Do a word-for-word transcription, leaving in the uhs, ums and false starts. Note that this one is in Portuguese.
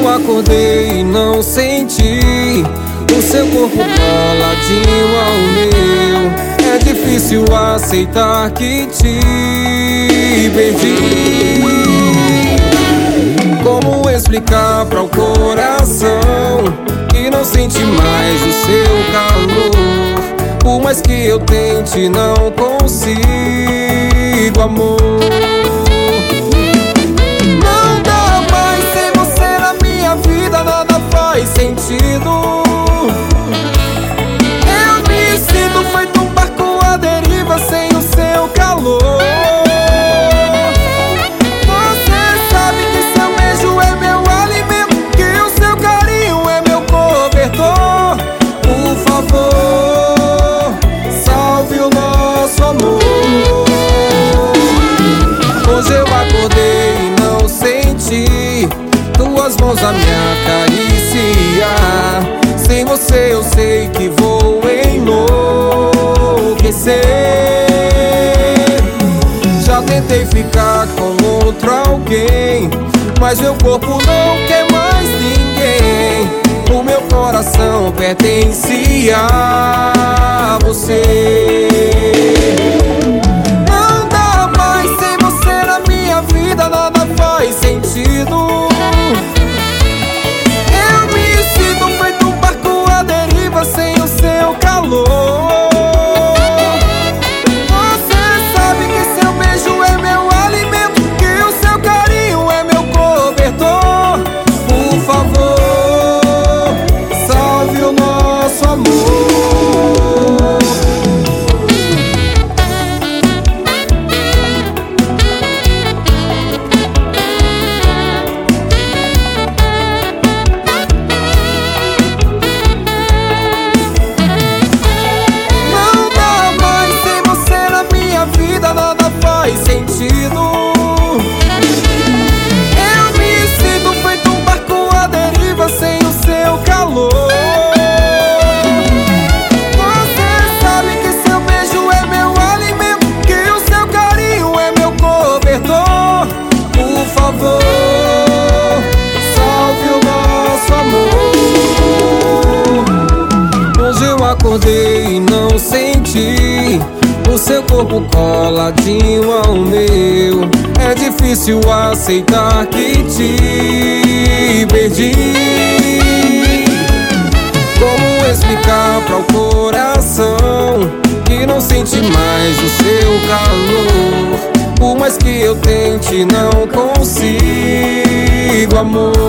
eu acordei e não senti o seu corpo coladinho ao meu. É difícil aceitar que te perdi. Como explicar para o coração que não sente mais o seu calor? Por mais que eu tente, não consigo, amor. Não dá mais sem você na minha vida, nada faz sentido. Eu me sinto feito um barco à deriva sem o seu calor. Você sabe que seu beijo é meu alimento, que o seu carinho é meu cobertor. Por favor, salve o nosso amor. Hoje eu acordei e não senti tuas mãos a me acariciar. Sem você eu sei que vou enlouquecer. Já tentei ficar com outro alguém, mas meu corpo não quer mais ninguém. O meu coração pertence a você. Não dá mais sem você na minha vida, nada faz sentido. Eu me sinto feito um barco à deriva sem o seu calor. Você sabe que seu beijo é meu alimento, que o seu carinho é meu cobertor. Por favor, salve o nosso amor. Nada faz sentido. Eu me sinto feito um barco à deriva sem o seu calor. Você sabe que seu beijo é meu alimento, que o seu carinho é meu cobertor. Por favor, salve o nosso amor. Hoje eu acordei e não senti o seu corpo coladinho ao meu. É difícil aceitar que te perdi. Como explicar para o coração que não sente mais o seu calor? Por mais que eu tente, não consigo, amor.